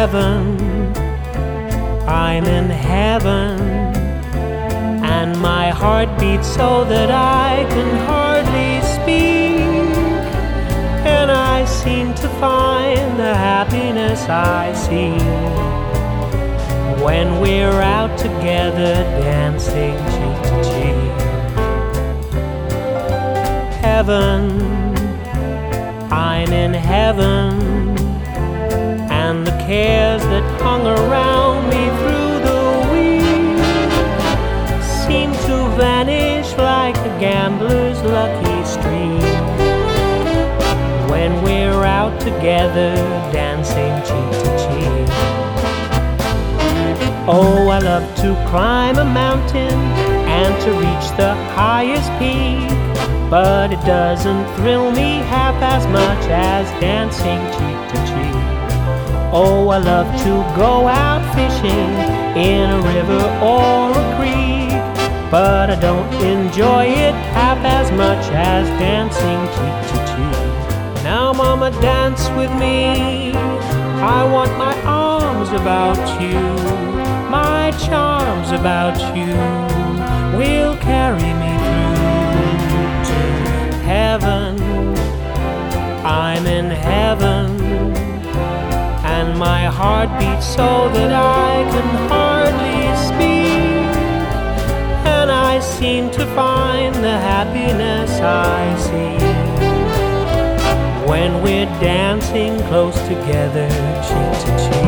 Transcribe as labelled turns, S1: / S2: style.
S1: heaven, I'm in heaven, and my heart beats so that I can hardly speak, and I seem to find the happiness I seek when we're out together dancing cheek to cheek. Heaven, I'm in heaven, and the cares that hung around me through the week seem to vanish like a gambler's lucky streak when we're out together dancing cheek to cheek. Oh, I love to climb a mountain and to reach the highest peak, but it doesn't thrill me half as much as dancing cheek to cheek. Oh, I love to go out fishing in a river or a creek, but I don't enjoy it half as much as dancing cheek to cheek. Now, mama, dance with me. I want my arms about you, my charms about you will carry me through to heaven. I'm in heaven, and my heart beats so that I can hardly speak, and I seem to find the happiness I see when we're dancing close together cheek to cheek.